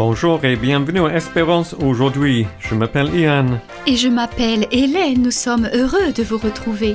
Bonjour et bienvenue à Espérance aujourd'hui. Je m'appelle Ian. Et je m'appelle Hélène. Nous sommes heureux de vous retrouver.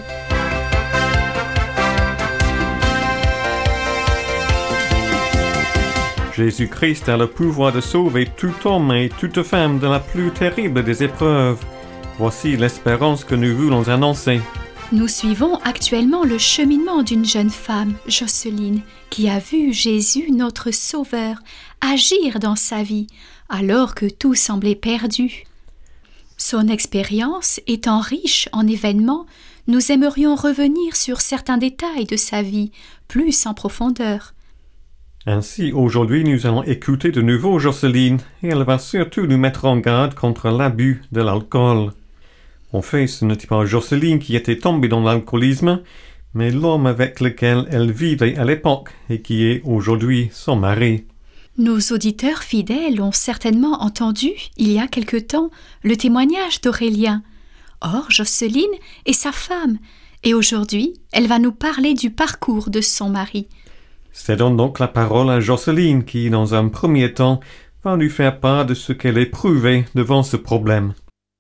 Jésus-Christ a le pouvoir de sauver tout homme et toute femme de la plus terrible des épreuves. Voici l'espérance que nous voulons annoncer. Nous suivons actuellement le cheminement d'une jeune femme, Jocelyne, qui a vu Jésus, notre Sauveur, agir dans sa vie, alors que tout semblait perdu. Son expérience étant riche en événements, nous aimerions revenir sur certains détails de sa vie, plus en profondeur. Ainsi, aujourd'hui, nous allons écouter de nouveau Jocelyne, et elle va surtout nous mettre en garde contre l'abus de l'alcool. En fait, ce n'était pas Jocelyne qui était tombée dans l'alcoolisme, mais l'homme avec lequel elle vivait à l'époque et qui est aujourd'hui son mari. Nos auditeurs fidèles ont certainement entendu, il y a quelque temps, le témoignage d'Aurélien. Or, Jocelyne est sa femme, et aujourd'hui, elle va nous parler du parcours de son mari. Cédons donc la parole à Jocelyne qui, dans un premier temps, va nous faire part de ce qu'elle éprouvait devant ce problème.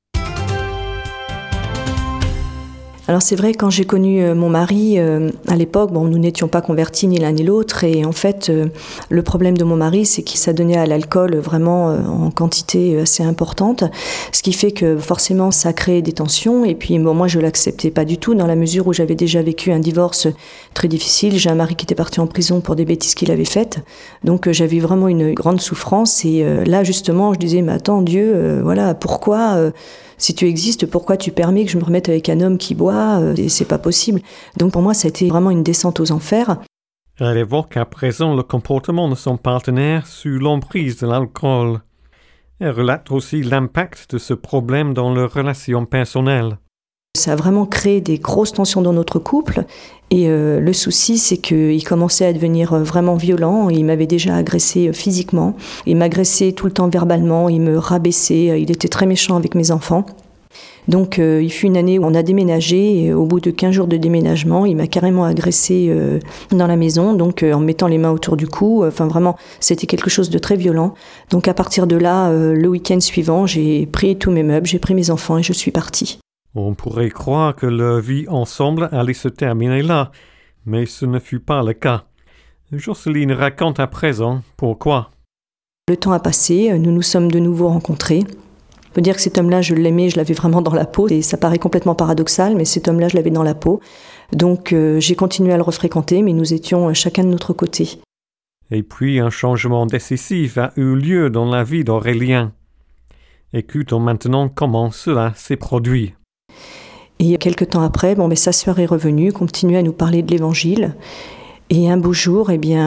Alors c'est vrai, quand j'ai connu mon mari, à l'époque, nous n'étions pas convertis ni l'un ni l'autre, et en fait, le problème de mon mari, c'est qu'il s'adonnait à l'alcool vraiment en quantité assez importante, ce qui fait que forcément ça crée des tensions, et puis moi je l'acceptais pas du tout, dans la mesure où j'avais déjà vécu un divorce très difficile. J'ai un mari qui était parti en prison pour des bêtises qu'il avait faites, donc j'avais vraiment une grande souffrance, et là justement je disais, mais attends Dieu, voilà, pourquoi... Si tu existes, pourquoi tu permets que je me remette avec un homme qui boit ? C'est pas possible. Donc pour moi, ça a été vraiment une descente aux enfers. Elle évoque à présent le comportement de son partenaire sous l'emprise de l'alcool. Elle relate aussi l'impact de ce problème dans leurs relations personnelles. Ça a vraiment créé des grosses tensions dans notre couple. Et le souci, c'est qu'il commençait à devenir vraiment violent. Il m'avait déjà agressé physiquement. Il m'agressait tout le temps verbalement. Il me rabaissait. Il était très méchant avec mes enfants. Donc il fut une année où on a déménagé. Et au bout de 15 jours de déménagement, il m'a carrément agressé dans la maison, donc en mettant les mains autour du cou. Enfin vraiment, c'était quelque chose de très violent. Donc à partir de là, le week-end suivant, j'ai pris tous mes meubles, j'ai pris mes enfants et je suis partie. On pourrait croire que leur vie ensemble allait se terminer là, mais ce ne fut pas le cas. Jocelyne raconte à présent pourquoi. Le temps a passé, nous nous sommes de nouveau rencontrés. Je peux dire que cet homme-là, je l'aimais, je l'avais vraiment dans la peau, et ça paraît complètement paradoxal, mais cet homme-là, je l'avais dans la peau. Donc j'ai continué à le refréquenter, mais nous étions chacun de notre côté. Et puis un changement décisif a eu lieu dans la vie d'Aurélien. Écoutons maintenant comment cela s'est produit. Et quelques temps après, sa sœur est revenue, continuait à nous parler de l'Évangile. Et un beau jour,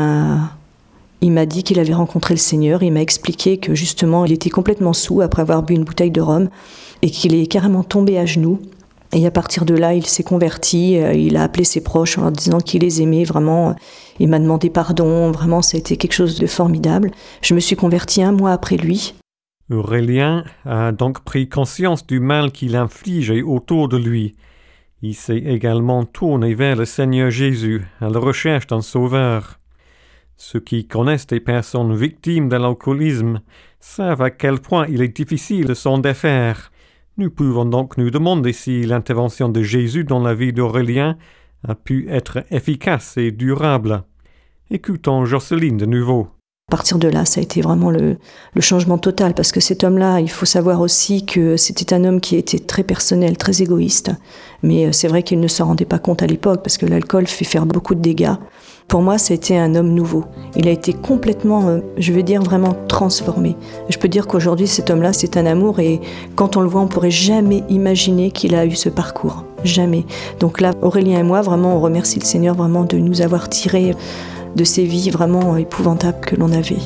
il m'a dit qu'il avait rencontré le Seigneur. Il m'a expliqué que justement, il était complètement saoul après avoir bu une bouteille de rhum et qu'il est carrément tombé à genoux. Et à partir de là, il s'est converti. Il a appelé ses proches en leur disant qu'il les aimait vraiment. Il m'a demandé pardon. Vraiment, ça a été quelque chose de formidable. Je me suis convertie 1 mois après lui. Aurélien a donc pris conscience du mal qu'il infligeait autour de lui. Il s'est également tourné vers le Seigneur Jésus à la recherche d'un sauveur. Ceux qui connaissent des personnes victimes de l'alcoolisme savent à quel point il est difficile de s'en défaire. Nous pouvons donc nous demander si l'intervention de Jésus dans la vie d'Aurélien a pu être efficace et durable. Écoutons Jocelyne de nouveau. À partir de là, ça a été vraiment le changement total, parce que cet homme-là, il faut savoir aussi que c'était un homme qui était très personnel, très égoïste, mais c'est vrai qu'il ne s'en rendait pas compte à l'époque, parce que l'alcool fait faire beaucoup de dégâts. Pour moi, ça a été un homme nouveau. Il a été complètement, vraiment transformé. Je peux dire qu'aujourd'hui, cet homme-là, c'est un amour, et quand on le voit, on ne pourrait jamais imaginer qu'il a eu ce parcours. Jamais. Donc là, Aurélien et moi, vraiment, on remercie le Seigneur vraiment de nous avoir tirés de ces vies vraiment épouvantables que l'on avait.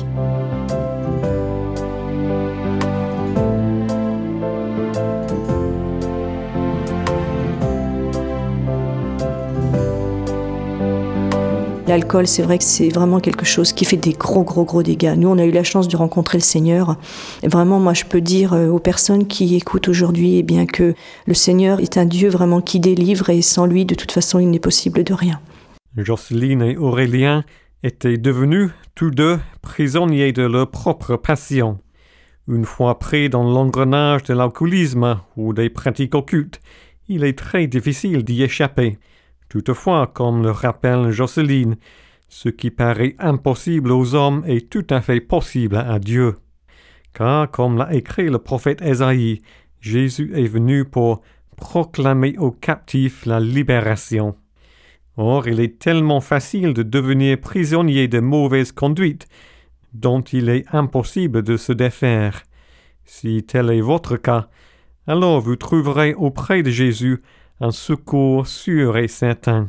L'alcool, c'est vrai que c'est vraiment quelque chose qui fait des gros dégâts. Nous, on a eu la chance de rencontrer le Seigneur. Et vraiment, moi, je peux dire aux personnes qui écoutent aujourd'hui, que le Seigneur est un Dieu vraiment qui délivre, et sans lui, de toute façon, il n'est possible de rien. Jocelyne et Aurélien étaient devenus tous deux prisonniers de leur propre passion. Une fois pris dans l'engrenage de l'alcoolisme ou des pratiques occultes, il est très difficile d'y échapper. Toutefois, comme le rappelle Jocelyne, ce qui paraît impossible aux hommes est tout à fait possible à Dieu. Car, comme l'a écrit le prophète Ésaïe, Jésus est venu pour proclamer aux captifs la libération. Or, il est tellement facile de devenir prisonnier de mauvaise conduite dont il est impossible de se défaire. Si tel est votre cas, alors vous trouverez auprès de Jésus un secours sûr et certain.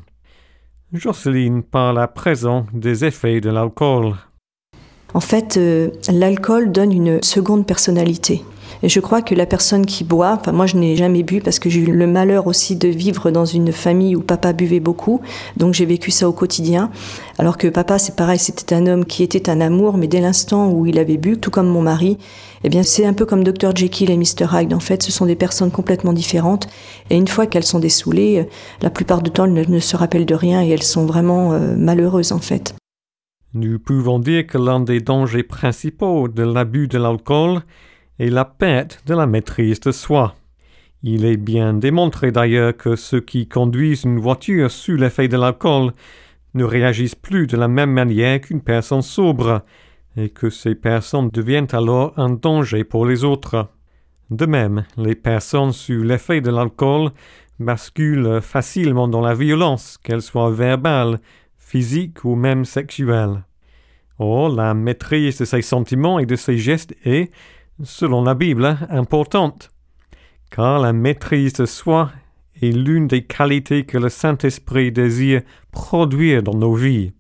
Jocelyne parle à présent des effets de l'alcool. En fait, l'alcool donne une seconde personnalité. Et je crois que la personne qui boit, moi je n'ai jamais bu parce que j'ai eu le malheur aussi de vivre dans une famille où papa buvait beaucoup, donc j'ai vécu ça au quotidien. Alors que papa, c'est pareil, c'était un homme qui était un amour, mais dès l'instant où il avait bu, tout comme mon mari, eh bien c'est un peu comme Dr Jekyll et Mr Hyde. En fait, ce sont des personnes complètement différentes. Et une fois qu'elles sont dessoulées, la plupart du temps, elles ne se rappellent de rien et elles sont vraiment malheureuses en fait. Nous pouvons dire que l'un des dangers principaux de l'abus de l'alcool est la perte de la maîtrise de soi. Il est bien démontré d'ailleurs que ceux qui conduisent une voiture sous l'effet de l'alcool ne réagissent plus de la même manière qu'une personne sobre, et que ces personnes deviennent alors un danger pour les autres. De même, les personnes sous l'effet de l'alcool basculent facilement dans la violence, qu'elle soit verbale, physique ou même sexuelle. Or, la maîtrise de ses sentiments et de ses gestes est, selon la Bible, importante, car la maîtrise de soi est l'une des qualités que le Saint-Esprit désire produire dans nos vies.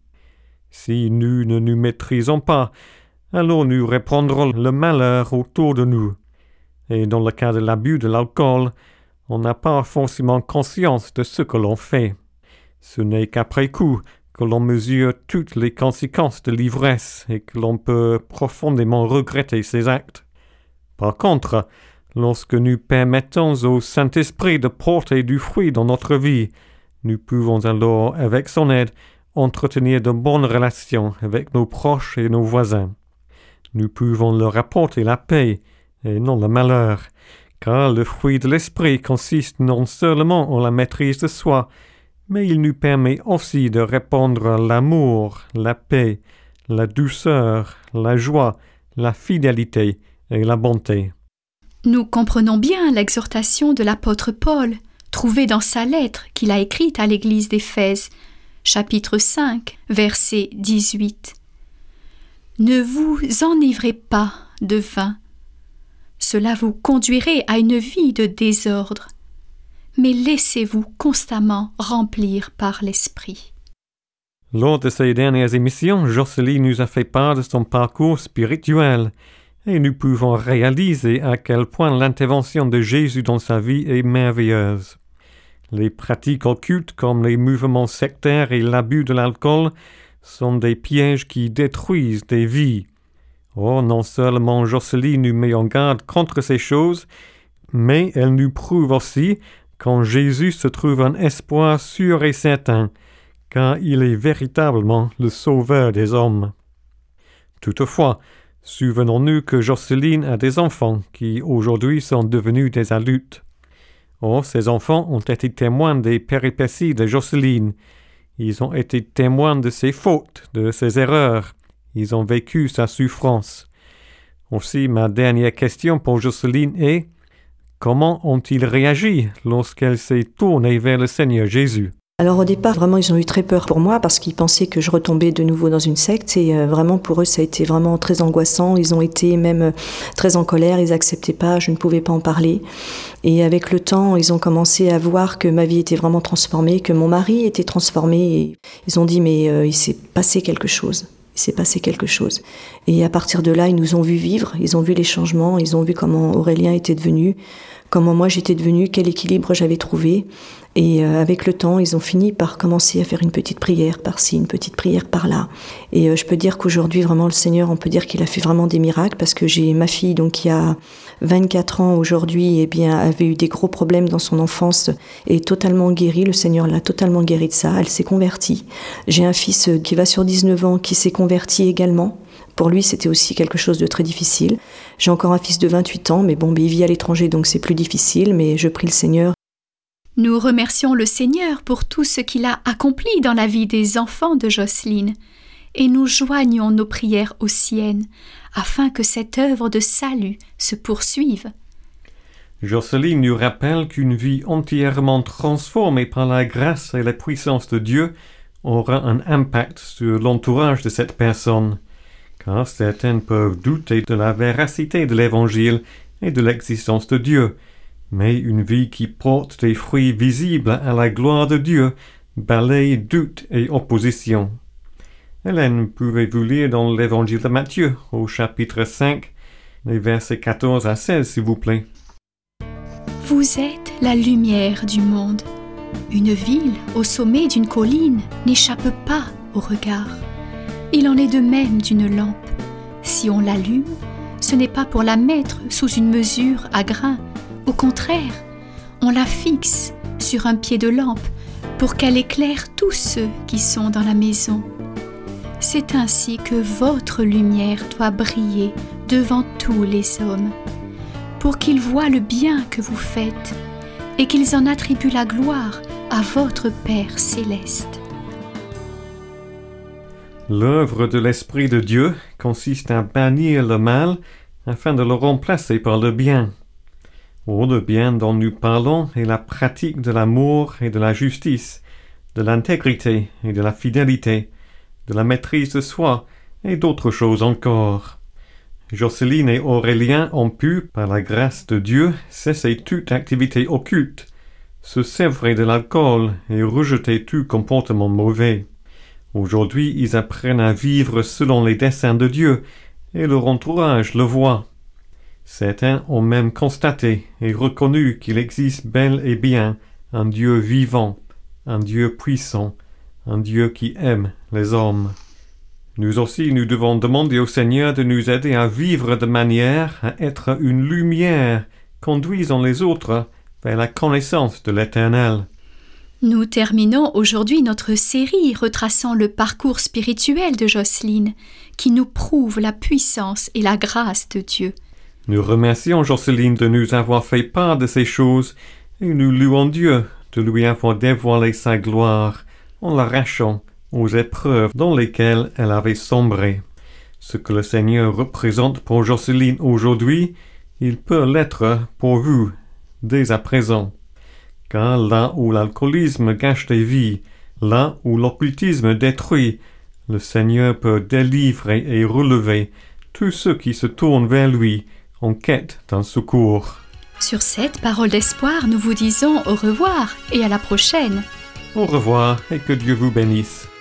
Si nous ne nous maîtrisons pas, alors nous répandrons le malheur autour de nous. Et dans le cas de l'abus de l'alcool, on n'a pas forcément conscience de ce que l'on fait. Ce n'est qu'après coup que l'on mesure toutes les conséquences de l'ivresse et que l'on peut profondément regretter ses actes. Par contre, lorsque nous permettons au Saint-Esprit de porter du fruit dans notre vie, nous pouvons alors, avec son aide, entretenir de bonnes relations avec nos proches et nos voisins. Nous pouvons leur apporter la paix et non le malheur, car le fruit de l'esprit consiste non seulement en la maîtrise de soi, mais il nous permet aussi de répandre l'amour, la paix, la douceur, la joie, la fidélité et la bonté. Nous comprenons bien l'exhortation de l'apôtre Paul, trouvée dans sa lettre qu'il a écrite à l'église d'Éphèse, chapitre 5, verset 18. « Ne vous enivrez pas de vin, cela vous conduirait à une vie de désordre, mais laissez-vous constamment remplir par l'Esprit. » Lors de ces dernières émissions, Jocelyne nous a fait part de son parcours spirituel, et nous pouvons réaliser à quel point l'intervention de Jésus dans sa vie est merveilleuse. Les pratiques occultes comme les mouvements sectaires et l'abus de l'alcool sont des pièges qui détruisent des vies. Or, non seulement Jocelyne nous met en garde contre ces choses, mais elle nous prouve aussi qu'en Jésus se trouve un espoir sûr et certain, car il est véritablement le sauveur des hommes. Toutefois, souvenons-nous que Jocelyne a des enfants qui aujourd'hui sont devenus des adultes. Or, ces enfants ont été témoins des péripéties de Jocelyne. Ils ont été témoins de ses fautes, de ses erreurs. Ils ont vécu sa souffrance. Aussi, ma dernière question pour Jocelyne est: comment ont-ils réagi lorsqu'elle s'est tournée vers le Seigneur Jésus? Alors au départ, vraiment, ils ont eu très peur pour moi parce qu'ils pensaient que je retombais de nouveau dans une secte et vraiment pour eux, ça a été vraiment très angoissant. Ils ont été même très en colère, ils n'acceptaient pas, je ne pouvais pas en parler. Et avec le temps, ils ont commencé à voir que ma vie était vraiment transformée, que mon mari était transformé. Et ils ont dit, mais il s'est passé quelque chose. Il s'est passé quelque chose. Et à partir de là, ils nous ont vu vivre, ils ont vu les changements, ils ont vu comment Aurélien était devenu, comment moi j'étais devenue, quel équilibre j'avais trouvé. Et avec le temps, ils ont fini par commencer à faire une petite prière par-ci, une petite prière par-là. Et je peux dire qu'aujourd'hui, vraiment, le Seigneur, on peut dire qu'il a fait vraiment des miracles parce que j'ai ma fille, donc qui a 24 ans aujourd'hui, eh bien, avait eu des gros problèmes dans son enfance et est totalement guérie. Le Seigneur l'a totalement guérie de ça. Elle s'est convertie. J'ai un fils qui va sur 19 ans qui s'est converti également. pour lui, c'était aussi quelque chose de très difficile. J'ai encore un fils de 28 ans, mais il vit à l'étranger, donc c'est plus difficile, mais je prie le Seigneur. Nous remercions le Seigneur pour tout ce qu'il a accompli dans la vie des enfants de Jocelyne, et nous joignons nos prières aux siennes, afin que cette œuvre de salut se poursuive. Jocelyne nous rappelle qu'une vie entièrement transformée par la grâce et la puissance de Dieu aura un impact sur l'entourage de cette personne, car certains peuvent douter de la véracité de l'Évangile et de l'existence de Dieu, mais une vie qui porte des fruits visibles à la gloire de Dieu balaye doute et opposition. Hélène, pouvez-vous lire dans l'Évangile de Matthieu, au chapitre 5, les versets 14 à 16, s'il vous plaît. Vous êtes la lumière du monde. Une ville au sommet d'une colline n'échappe pas au regard. Il en est de même d'une lampe. Si on l'allume, ce n'est pas pour la mettre sous une mesure à grains. Au contraire, on la fixe sur un pied de lampe pour qu'elle éclaire tous ceux qui sont dans la maison. C'est ainsi que votre lumière doit briller devant tous les hommes, pour qu'ils voient le bien que vous faites et qu'ils en attribuent la gloire à votre Père céleste. L'œuvre de l'Esprit de Dieu consiste à bannir le mal afin de le remplacer par le bien. Le bien dont nous parlons est la pratique de l'amour et de la justice, de l'intégrité et de la fidélité, de la maîtrise de soi et d'autres choses encore. Jocelyne et Aurélien ont pu, par la grâce de Dieu, cesser toute activité occulte, se sévrer de l'alcool et rejeter tout comportement mauvais. Aujourd'hui, ils apprennent à vivre selon les desseins de Dieu, et leur entourage le voit. Certains ont même constaté et reconnu qu'il existe bel et bien un Dieu vivant, un Dieu puissant, un Dieu qui aime les hommes. Nous aussi, nous devons demander au Seigneur de nous aider à vivre de manière à être une lumière conduisant les autres vers la connaissance de l'Éternel. Nous terminons aujourd'hui notre série retraçant le parcours spirituel de Jocelyne, qui nous prouve la puissance et la grâce de Dieu. Nous remercions Jocelyne de nous avoir fait part de ces choses et nous louons Dieu de lui avoir dévoilé sa gloire en l'arrachant aux épreuves dans lesquelles elle avait sombré. Ce que le Seigneur représente pour Jocelyne aujourd'hui, il peut l'être pour vous dès à présent. Car là où l'alcoolisme gâche des vies, là où l'occultisme détruit, le Seigneur peut délivrer et relever tous ceux qui se tournent vers lui en quête d'un secours. Sur cette parole d'espoir, nous vous disons au revoir et à la prochaine. Au revoir et que Dieu vous bénisse.